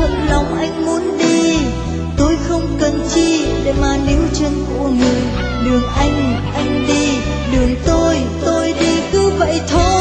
thật lòng anh muốn đi. Tôi không cần chi để mà níu chân của người. Đường anh đi, đường tôi đi, cứ vậy thôi.